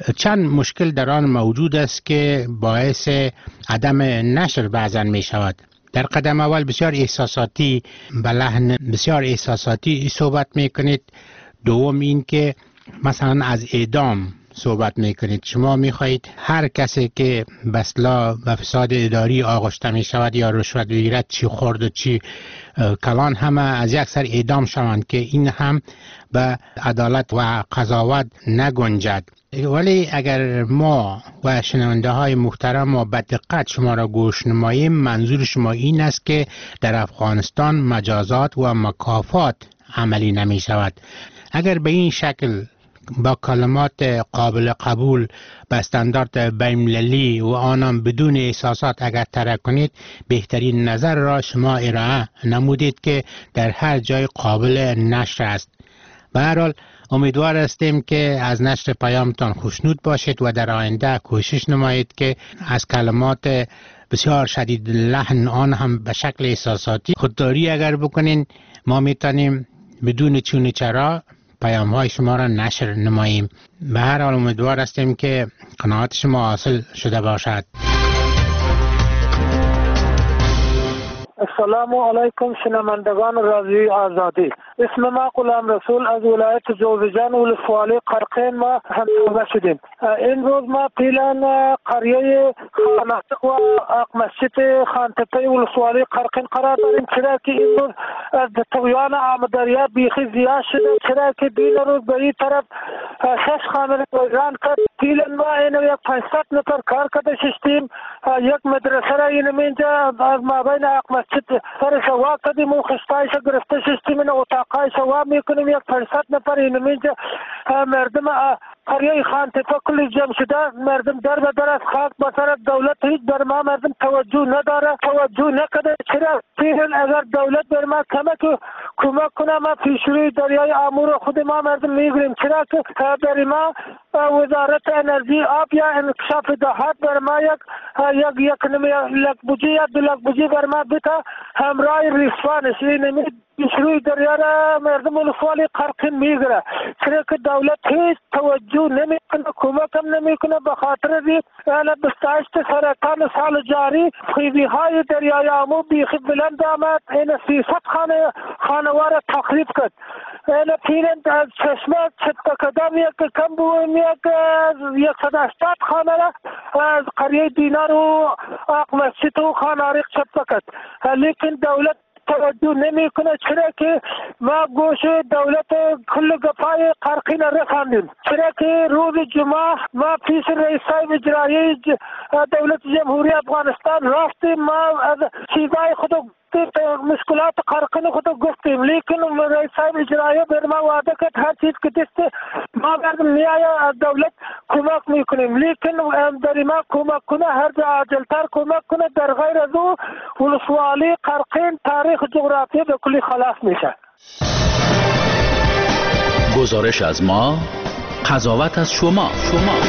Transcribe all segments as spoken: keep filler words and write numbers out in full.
چند مشکل در آن موجود است که باعث عدم نشر بعضا می شود. در قدم اول بسیار احساساتی، به لحن بسیار احساساتی صحبت می کنید. دوم این که مثلا از اعدام صحبت می کنید. شما می خواهید هر کسی که به اصطلاح به فساد اداری آغشته می شود یا رشوت بگیرد، چی خورد و چی کلان، همه از یک سر اعدام شوند که این هم به عدالت و قضاوت نگنجد. ولی اگر ما و شنونده های محترم و به دقت شما را گوش نماییم، منظور شما این است که در افغانستان مجازات و مکافات عملی نمی شود. اگر به این شکل با کلمات قابل قبول به استاندارد بین‌المللی و آنم بدون احساسات اگر طرح کنید، بهترین نظر را شما ارائه نمودید که در هر جای قابل نشر است. به هر حال امیدوار هستیم که از نشر پیامتان خوشنود باشید و در آینده کوشش نمایید که از کلمات بسیار شدید لحن آن هم به شکل احساساتی خودداری اگر بکنین، ما میتونیم بدون چون چرا پیام های شما را نشر نماییم. به هر حال امیدوار هستیم که قناعت شما حاصل شده باشد. السلام علیکم شنوندگان رادیوی آزادی. اسم ما غلام رسول از ولایت جوزجان ولسوالی قرقین ما همراهی شدیم. این روز ما پیلان قریه خاناتق و مسجد خانتپه ولسوالی قرقین قرار داریم، چرا که این روز از طغیان آمداریا بیخی زیاد شده، چرا که دین روز به این طرف شش خانه ویران کرد. پیلان ما اینو یک پانصد نفر کار کرده ششتیم، یک مدرسه را اینو اینجا از مابین مسجد سر شوا کردیم و خشتایش گرفته شستیم، اینو اتاقای شوا میکنیم، یک پانصد نفر اینو اینجا مردم قریه خانتپه کلی جمع شده، مردم در به در از خاک بسر دولت هیچ بر ما مردم توجه نداره، توجه نکده. چرا پیرن اگر دولت بر ما کمک کمک کنه ما پیشروی دریای آمور خود ما مردم میگیریم، چرا که بر ما وزارت انرژی آب یا انکشاف دهات بر ما یک یک یک نمی لک بوجی یا دو لک بوجی بر ما بتا همراه ریسوانش نمی پیشروی دریا را مردم ولسوالی قرقین میگیره، چرا که دولت هیچ توجه نمیکنه، کمک هم نمیکنه. به خاطر ری بستایشت سرطان سال جاری خیبی های دریای آمو بیخی بلند آمد، این سیصد خانه خانوار تخریب کرد. این پیرن از چشمه چطقه کدام یک کم بویم یک یک صد هشتاد خانه را از قریه دینار و آق مسجد و خاناریق چطقه کرد، لیکن دولت توجه نمی کنه، چرا که ما گوش دولت کل گفای قرقین رساندیم. چرا که روز جمعه ما پیش رئیس اجرایی دولت جمهوری افغانستان رفتیم، ما از چیزای خود مشکلات قرقین خود گفتیم، لیکن رئیس اجرایی بر ما وعده کرد هر چیز که دست ما مردم میآید از دولت کمک میکنیم، لیکن در ما کمک کنه هر جا عاجلتر کمک کنه، در غیر از او ولسوالی قرقین تاریخ جغرافی به کلی خلاص میشه. گزارش از ما، قضاوت از شما. شما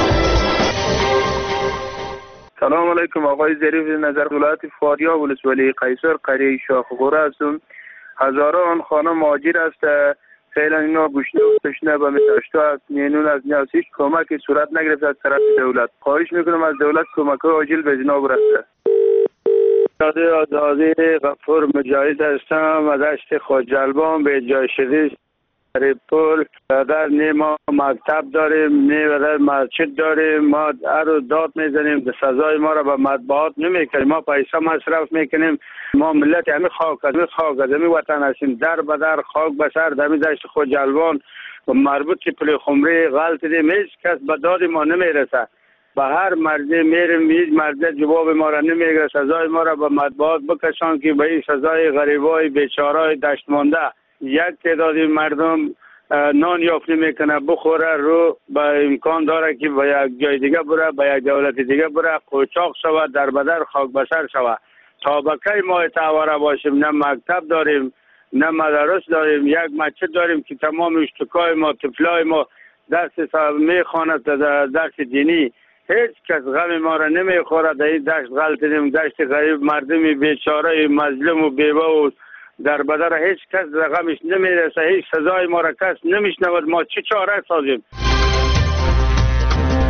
سلام علیکم، آقای ظریف نظر ولایت فاریاب ولسوالی قیصر قریه شاخ غوره هستم. هزاران خانه مهاجر است، فعلا اینا گشنه و تشنه به متاشتا است، مینون از نیاز هیچ کمکی صورت نگرفت از طرف دولت. خواهش میکنم از دولت کمک عاجل به جناب رسه. داده آزادی غفور مجاهد هستم از دشت خواجلبان به جای شدید پول در نه ما مکتب داریم، نه در مسجد داریم، ما هر داد میزنیم، سزای ما را به مطبوعات نمیکنیم، ما پیسه مصرف میکنیم، ما ملت همین خاک از همین خاک از همین وطن هستیم، در به در خاک به سر دمی دشت خواجلبان مربوط که پل خمری غلط دیم، هیچ کس به داد ما نمیرسه. به هر مرده میرم هیچ مرده جواب ما را نمیگیره، سزای ما را به مطبوعات بکشان که به این سزای غریبای بیچارای دشت مانده یک تعدادی مردم نان یافت نمیکنه بخوره رو به امکان داره که به یک جای دیگه بره، به یک دولت دیگه بره، قوچاق شود، در بدر خاک بسر شود. تا به کی ما تاوره باشیم؟ نه مکتب داریم، نه مدرس داریم، یک مسجد داریم که تمام اشتکای ما طفلای ما درس میخواند، درس دینی، هیچ کس غم ما را نمیخوره. در این دشت غلطیم، دشت غریب، مردمی بیچاره مظلوم و بیوه و در بدر هیچ کس رقمش نمیرسه، هیچ سزای ما را کس نمیشنود. ما چه چاره سازیم؟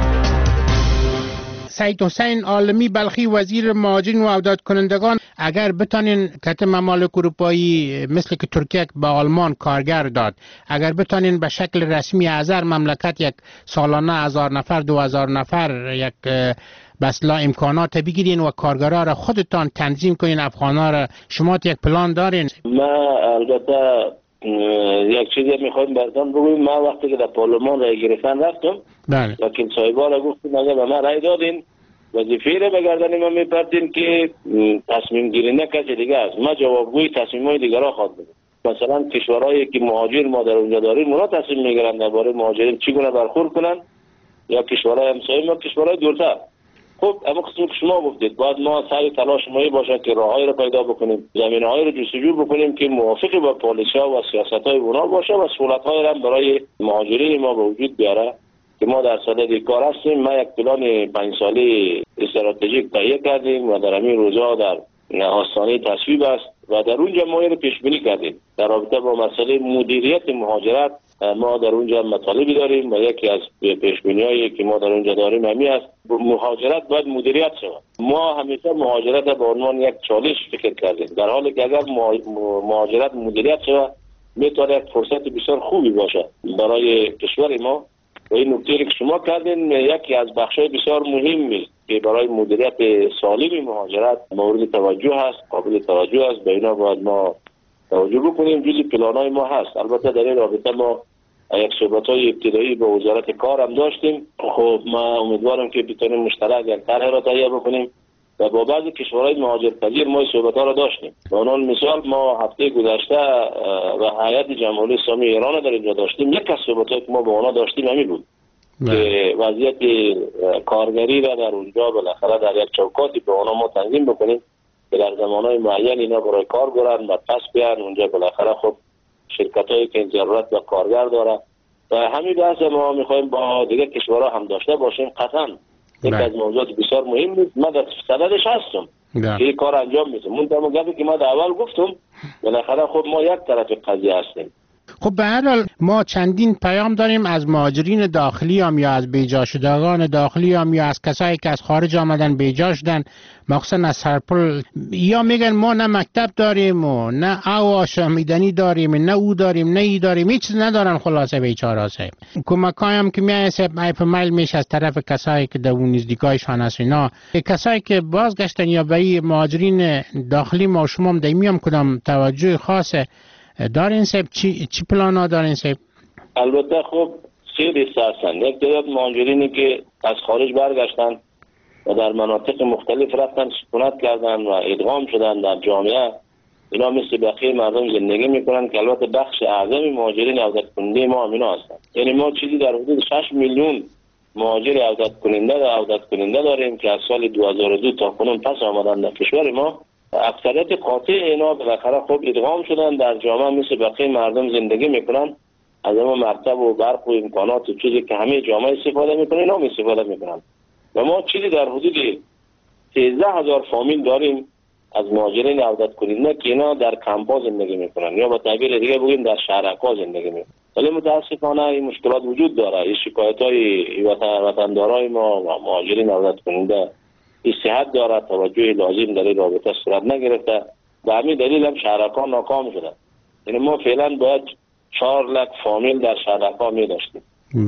سید حسین عالمی بلخی وزیر مهاجرین و عودت کنندگان، اگر بتانین کت ممالک اروپایی مثل که ترکیه به آلمان کارگر داد، اگر بتانین به شکل رسمی از هر مملکت یک سالانه هزار نفر دو هزار نفر یک بسلا امکانات بگیرین و کارگرها را خودتان تنظیم کنین، افغانا را، شما یک پلان دارین؟ ما البته یک چیزی میخوایم براتون بگویم. ما وقتی که در پارلمان رای گرفتن رفتم، بله، وکیل صاحبا را گفتیم اگر به ما رای دادین وظیفه را به گردن ما میپردین که تصمیم گیری نه کسی دیگه است. ما جوابگوی تصمیم‌های دیگران خواهد بودیم. مثلا کشورهایی که مهاجر ما در اونجا داریم اونا تصمیم میگیرن درباره مهاجرین چگونه برخورد کنن، یا کشورهای همسایه ما، کشورهای دورتر. خب اما قسمی که شما گفتید باید ما سعی تلاش ما باشه که راههایی را پیدا بکنیم، زمینه‌هایی را جستجو بکنیم که موافق با پالیسی‌ها و سیاست‌های اونا باشه و سهولت‌هایی را برای مهاجرین ما به وجود بیاره که ما در صدد کار هستیم. ما یک پلان پنج ساله استراتژیک تهیه کردیم و در همین روزها در آستانه تصویب است و در اونجا ما اینو پیش بینی کردیم در رابطه با مسئله مدیریت مهاجرت. ما در اونجا مطالبی داریم و یکی از پیش‌بینی‌هایی که ما در اونجا داریم همین است مهاجرت باید مدیریت شود. ما همیشه مهاجرت به عنوان یک چالش فکر کردیم، در حالی که اگر مهاجرت مدیریت شود میتونه یک فرصت بسیار خوبی باشه برای کشور ما. و این نکته که شما کردین یکی از بخش‌های بسیار مهمی که برای مدیریت سالم مهاجرت مورد توجه است، قابل توجه است. به اینا باید ما توجه بکنیم، جزء پلان‌های ما هست. البته در این رابطه ما یک صحبت‌های ابتدایی با وزارت کار هم داشتیم. خب ما امیدوارم که بتونیم مشترک یک طرح را تهیه بکنیم و با بعضی کشورهای مهاجرپذیر ما صحبت‌ها را داشتیم. به عنوان مثال ما هفته گذشته و هیئت جمهوری اسلامی ایران در اینجا داشتیم. یک از صحبت‌هایی که ما با اونا داشتیم همین بود که وضعیت کارگری را در اونجا بالاخره در یک چوکاتی به اونا ما تنظیم بکنیم که در زمانهای معین اینا برای کار برن و پس بیان اونجا. بالاخره خب شرکتایی که ضرورت به کارگر داره و همین بحث ما میخوایم با دیگه کشورها هم داشته باشیم. قطعا یک از موضوعات بسیار مهم نیست. ما در صددش هستم که این کار انجام میدیم. من در گفتی که ما در اول گفتم بالاخره خب ما یک طرف قضیه هستیم. خب به هر حال ما چندین پیام داریم از مهاجرین داخلی هم یا از بیجا شدگان داخلی هم یا از کسایی که از خارج آمدن بیجا شدن، مخصوصا از سرپل، یا میگن ما نه مکتب داریم و نه او آشامیدنی داریم نه او داریم نه ای داریم، هیچ چیز ندارن. خلاصه بیچاره صاحب کمکای هم که میای صاحب ایپ میل میشه از طرف کسایی که در اون نزدیکایشان هست. اینا کسایی که بازگشتن یا به مهاجرین داخلی ما شما هم دایمیم کدام توجه خاصه دارین صاحب؟ چی چی پلانا دارین صاحب؟ البته خب خیلی هستن. یک تعداد مهاجرینی که از خارج برگشتن و در مناطق مختلف رفتن سکونت کردن و ادغام شدن در جامعه، اینا مثل بقیه مردم زندگی میکنن که البته بخش اعظم مهاجرین عودت کننده ما هم اینا هستن. یعنی ما چیزی در حدود شش میلیون مهاجر عودت کننده و عودت کننده داریم که از سال دو هزار و دو تا کنون پس آمدن در کشور ما. اکثریت قاطع اینا بالاخره خب ادغام شدن در جامعه مثل بقیه مردم زندگی میکنن، از اما مرتب و برق و امکانات و چیزی که همه جامعه استفاده میکنن اینا هم استفاده میکنن. و ما چیزی در حدود سیزده هزار فامیل داریم از مهاجرین عودت کننده که اینا در کمپ‌ها زندگی میکنن یا با تعبیر دیگه بگیم در شهرک‌ها زندگی میکنن. ولی متاسفانه این مشکلات وجود داره. این شکایت‌های وطن وطندارای ما و مهاجرین عودت کننده صحت داره، توجه لازم در این رابطه صورت نگرفته و همین دلیل هم شهرک‌ها ناکام شدن. یعنی ما فعلا باید چهار لک فامیل در شهرک‌ها می داشتیم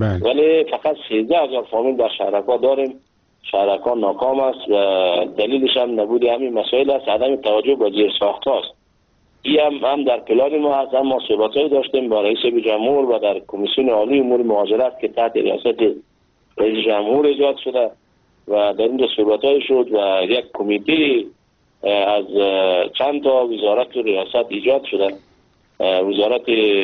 ولی فقط سیزده هزار فامیل در شهرک‌ها داریم. شهرک‌ها ناکام است و دلیلش هم نبود همین مسائل است، عدم توجه به زیرساخت‌ها است. این هم, هم در پلان ما هست. ما صحبت‌هایی داشتیم با رئیس جمهور و در کمیسیون عالی امور مهاجرت که تحت ریاست رئیس جمهور ایجاد شده و در اینجا صحبت‌های شد و یک کمیته از چند تا وزارت و ریاست ایجاد شده، وزارت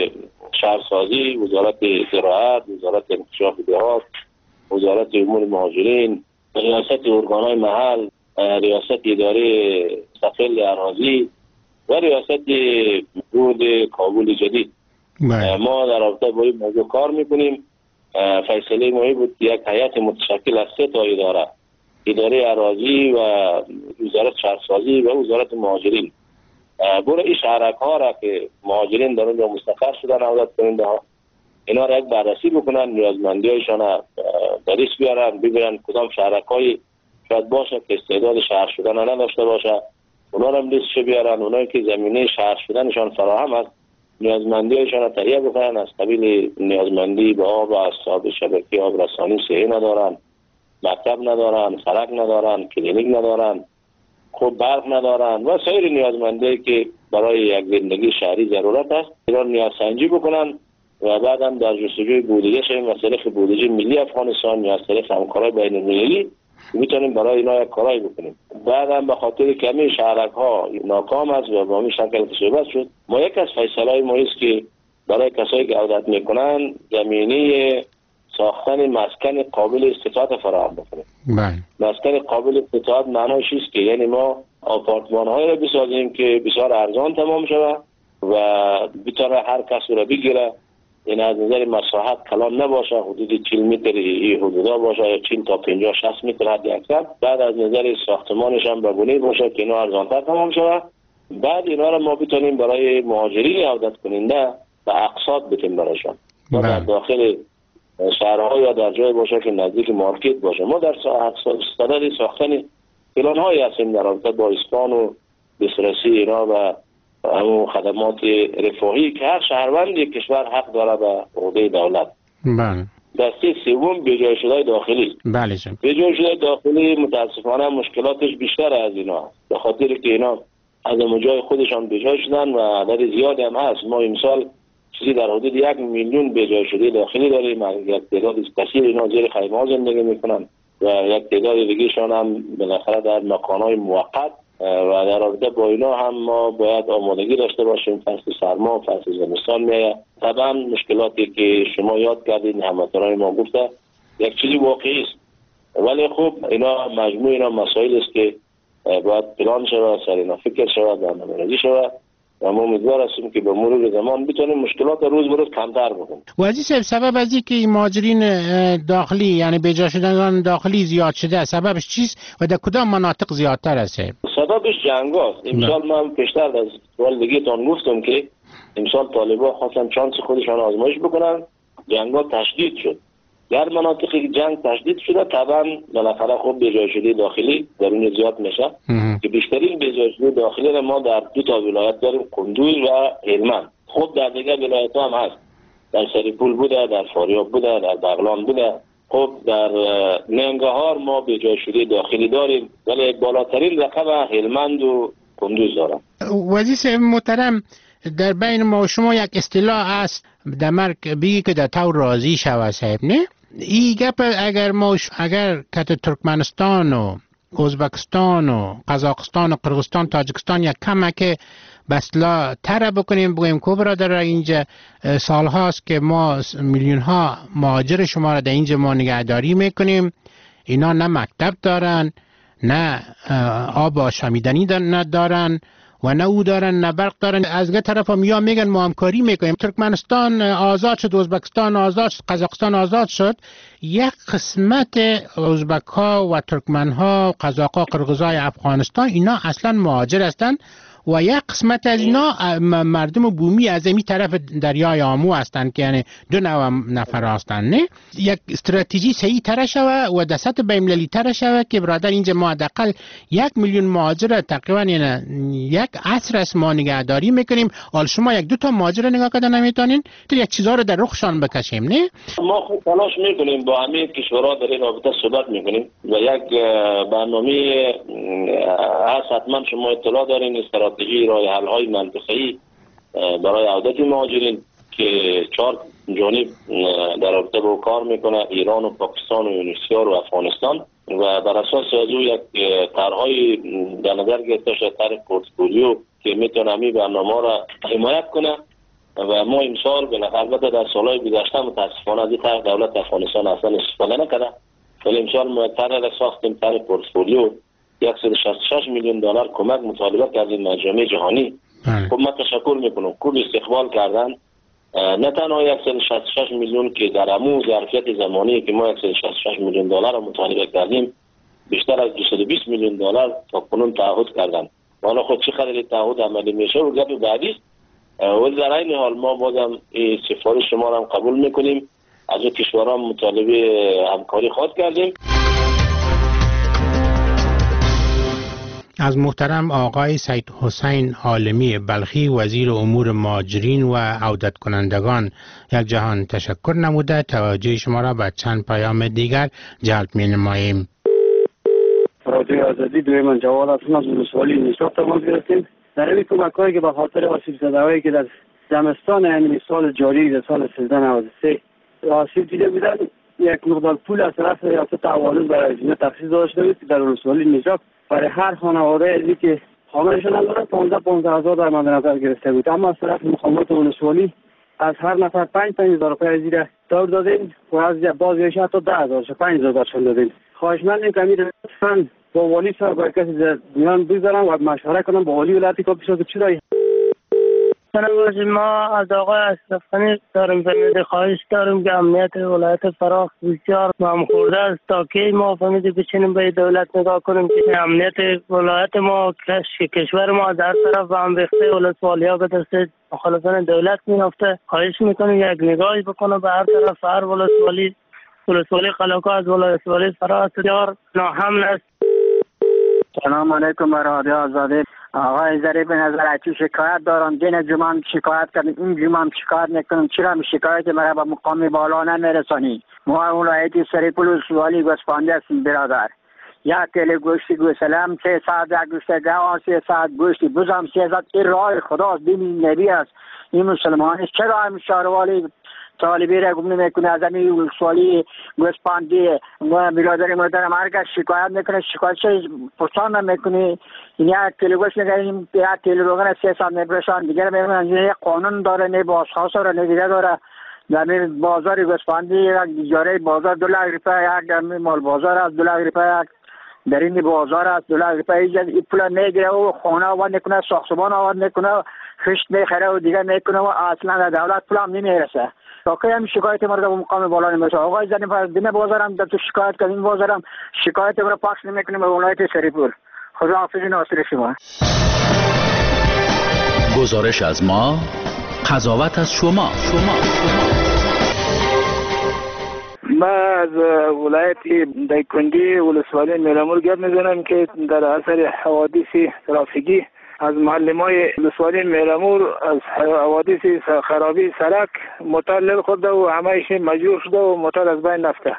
شهرسازی، وزارت زراعت، وزارت انکشاف دهات، وزارت امور مهاجرین، ریاست ارگان‌های محل، ریاست اداره مستقل اراضی و ریاست بورد کابل جدید. ما در رابطه با این موضوع کار میکنیم. فیصله مهمی بود یک هیئت متشکل از سه تا اداره، اداره اراضی و وزارت شهرسازی و وزارت مهاجرین، برای این شهرک‌ها را که مهاجرین در اونجا مستقر شدن عودت کننده ها اینا را یک بررسی بکنن، نیازمندی‌هایشان را در ریس بیارن، ببینن کدام شهرک‌های شاید باشه که استعداد شهر شدن نداشته باشه، اونا رو هم لیستش بیارن. اونایی که زمینه شهر شدنشان فراهم است نیازمندیشان را تهیه بکنن. از قبیل نیازمندی به آب و اصحاب شبکه آب رسانی صحی ندارن، مکتب ندارن، سړک ندارن، کلینیک ندارن، خوب برق ندارن و سایر نیازمندی که برای یک زندگی شهری ضرورت است. اینا نیاز سنجی بکنن و بعداً در جستجوی بودجه شویم و طریق بودجه ملی افغانستان یا از طریق همکاری بین المللی میتونیم برای اینا یک کارایی بکنیم. بعداً به خاطر کمی شهرک ها ناکام است و با همین شکل صحبت شد. ما یک از فیصله‌های ما است که برای کسایی که عودت میکنن زمینی ساختن مسکن قابل استفاده فراهم بکنیم. بله. مسکن قابل استفاده معنیش است که یعنی ما آپارتمان هایی را بسازیم که بسیار ارزان تمام شود و بتونه هر کس را بگیره. این از نظر مساحت کلان نباشه، حدود چهل متر این حدودا باشه یا چهل تا پنجاه شصت متر حد اکثر. بعد از نظر ساختمانش هم بگونه باشه که اینا ارزانتر تمام شود. بعد اینا را ما بتونیم برای مهاجرین عودت کننده و اقساط بتیم برایشان. ما در داخل شهرها یا در جای باشه که نزدیک مارکت باشه. ما در صدد ساختن پلان هایی هستیم در رابطه با اسکان و دسترسی اینا و همون خدمات رفاهی که هر شهروند کشور حق داره به عهده دولت. بله. دسته سوم بجای شده داخلی. بله جان. بجای شده داخلی متاسفانه مشکلاتش بیشتر از اینا، به خاطر که اینا از جای خودشان بجای شدن و عدد زیادی هم هست. ما امسال چیزی در حدود یک میلیون بجای شده داخلی داریم. یک تعداد کثیر اینا زیر خیمه ها زندگی میکنن و یک تعداد دیگه شان هم بالاخره در مکان‌های موقت و در رابطه با اینا هم ما باید آمادگی داشته باشیم. فصل سرما، فصل زمستان میاد. طبعا مشکلاتی که شما یاد کردید هموطنان ما گفته یک چیزی واقعی است، ولی خب اینا مجموع اینا مسائل است که باید پلان شود، سر اینا فکر شود، برنامه‌ریزی شود و ما امیدوار هستیم که به مرور زمان بتونیم مشکلات روز به روز کمتر بکنیم. و عزیز سبب از اینکه مهاجرین داخلی یعنی بجا شدن داخلی زیاد شده سببش چیست و در کدام مناطق زیادتر است؟ سببش جنگ است. امسال من پیشتر از سوال دیگه تان گفتم که امسال طالبان خواستن چانس خودشان آزمایش بکنن، جنگ ها تشدید شد. در مناطقی که جنگ تشدید شده طبعا بالاخره خب بجای شده داخلی درون زیاد میشه که بیشترین بجای شده داخلی را ما در دو تا ولایت داریم، قندوز و هلمند. خب در دیگه ولایت ها هم هست، در سریپول بوده، در فاریاب بوده، در بغلان بوده. خب در ننگرهار ما بجای شده داخلی داریم ولی بالاترین رقم هلمند و قندوز دارم. وزیر محترم در بین ما و شما یک اصطلاح است در مرگ بگی که در تو راضی شوه صاحب نه؟ این گپ اگر ما اگر که ترکمنستان و ازبکستان و قزاقستان و قرغستان تاجیکستان یک کمک بسلا تر بکنیم بگویم که برادر اینجا سال هاست که ما میلیون ها مهاجر شما را در اینجا ما نگهداری میکنیم، اینا نه مکتب دارن، نه آب آشامیدنی ندارن و نه او دارن نه برق دارن. از گه طرف هم یا میگن ما همکاری میکنیم، ترکمنستان آزاد شد، ازبکستان آزاد شد، قزاقستان آزاد شد، یک قسمت ازبک ها و ترکمن ها، قزاق ها، قرغیز های افغانستان اینا اصلا مهاجر هستند و یک قسمت از اینا مردم بومی از این طرف دریای آمو هستند که یعنی دو نوع نفر هستند. نه یک استراتژی صحیح تر شوه و در سطح بین‌المللی تر شوه که برادر اینجا ما حداقل یک میلیون مهاجر تقریبا یعنی یک عصر است ما نگهداری میکنیم. حال شما یک دو تا مهاجر نگاه کردن نمیتونین تو یک چیزا رو در رخشان بکشیم؟ نه ما خود تلاش میکنیم، با همه کشورها در این رابطه صحبت میکنیم و یک برنامه هست، حتما شما اطلاع دارین، استراتژی راه حل های منطقه‌ای برای عودت مهاجرین که چهار جانب در رابطه با کار میکنه، ایران و پاکستان و یونسیا و افغانستان و بر اساس از او یک طرح‌های در نظر گرفته شده، طرح پورتفولیو که میتونه همین برنامه را حمایت کنه و ما امسال بالاخره البته در سالهای گذشته متاسفانه از این طرح دولت افغانستان اصلا استفاده نکرده، ولی امسال ما طرح را ساختیم، طرح پورتفولیو صد و شصت و شش میلیون دلار کمک مطالبه کردیم مجامع جهانی. خب من تشکر میکنم، خوب استقبال کردن. نه تنها صد و شصت و شش میلیون که در همون ظرفیت زمانی که ما صد و شصت و شش میلیون دلار مطالبه کردیم، بیشتر از دویست و بیست میلیون دلار تا کنون تعهد کردن. حالا خود چه خیلی تعهد عملی میشه و گپ بعدی است. ولی در این حال ما بازم این سفارش شما را هم قبول میکنیم، از کشورها مطالبه همکاری خواهد کردیم. از محترم آقای سید حسین عالمی بلخی وزیر امور مهاجرین و عودت کنندگان یک جهان تشکر نموده توجه شما را به چند پیام دیگر جلب می نماییم. رادیو آزادی دوی من جوال هستم از ولسوالی نشاط تماس گرفتیم. در این کمک‌هایی که به خاطر آسیب زده‌هایی که در زمستان یعنی سال جاری در سال سیزده نود و سه آسیب دیده بودن یک مقدار پول از طرف ریاست تعاون برای اینا تخصیص داشته بود که در ولسوالی نجات برای هر خانواده ای که خانه‌شان نداره پانزده پانزده هزار در مد نظر گرفته بود، اما از طرف مقامات ولسوالی از هر نفر پنج پنج هزار روپیه زیر دور دادیم و از بعضیش حتی ده هزار پنج هزار برشان دادیم. خواهشمندیم که امیر لطفاً با والی صاحب با کسی در میان بگذارم و مشوره کنم با والی ولایت کاپیسا که چرا ما از آقای اشرف غنی داریم فهمیده خواهش داریم که امنیت ولایت فراخ بسیار نام خورده است تا که ما فهمیده بچینیم به دولت نگاه کنیم که امنیت ولایت ما کشور ما در طرف و هم بخته ولسوالی ها به دست مخالفان دولت میافته. خواهش میکنیم یک نگاهی بکنه به هر طرف هر ولسوالی ولسوالی قلاقا از ولسوالی فراخ بسیار ناامن است. سلام علیکم بر رادیو آزادی. آقای ظریف نظر چی شکایت دارم دین جمعه شکایت کردیم این جمعه شکایت نکنم چرا شکایت مرا به مقام بالا نمیرسانی؟ ما ولایتی سریپول ولسوالی گوسفندی هستیم برادر. یک کیلو گوشت گوسلم سه ساعت یک گوشت گاو سه ساعت گوشت بزم سه ساعت این راه خداست دین نبی است. این مسلمان است چرا هم شهروالی طالبی را گم نمیکنه از همین ولسوالی گوسفندی و برادر مادر مرگ شکایت میکنه شکایت پرسان نمیکنه. این یک کیلو گوشت میگیریم یک کیلو روغن سه ساعت میبرشن دیگر میگن یک قانون داره نه بازخواست داره نه دیگر داره. در بازار گوسفندی یک اجاره بازار دو لک روپیه یک مال بازار است دو لک روپیه یک در این بازار است دو لک روپیه این پول میگیره و خانه آورد میکنه ساختمان آورد میکنه خشت میخره و دیگر میکنه و اصلا دولت پول هم نمیرسه. تا که هم شکایت ما رو به مقام بالا نمیشه. آقای زنی فرض دین بازارم در تو شکایت کردیم بازارم شکایت ما رو پخش نمیکنیم به ولایت سریپور. خدا حافظ ناصر شما. گزارش از ما، قضاوت از شما. شما من از ولایت دایکنډي ولسوالی میرامور گپ میزنم که در اثر حوادث ترافیکی از معلمای ولسوالی میرامور از حوادث خرابی سرک موتور لر خورده و همهش مجروح شده و موتور از بین رفته.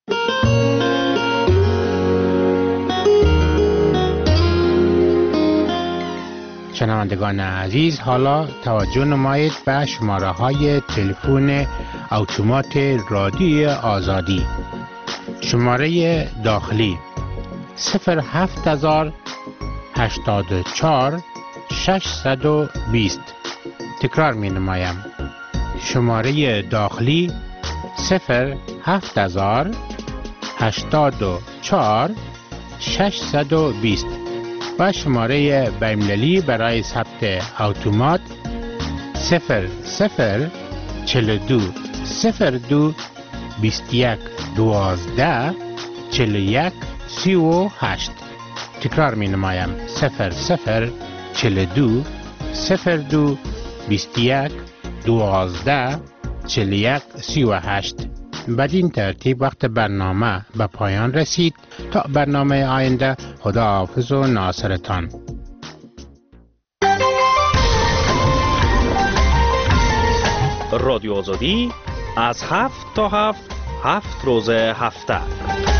شنوندگان عزیز حالا توجه نمایید به شماره های تلفن اتومات رادیو آزادی. شماره داخلی صفر هفت هزار هشتاد و چهار ششصد و بیست. تکرار می نمایم. شماره داخلی صفر هفت هزار هشتاد و چهار ششصد و بیست و شماره بین‌المللی برای ثبت اتومات صفر صفر چهل و دو صفر دو بیست و یک دوازده چهل و یک سی و هشت. تکرار می نمایم. صفر صفر چهل و دو صفر دو بیست و یک دوازده چهل و یک سی و هشت. بدین ترتیب وقت برنامه به پایان رسید. تا برنامه آینده خدا حافظ و ناصرتان. رادیو آزادی از هفت تا هفت هفت روز هفته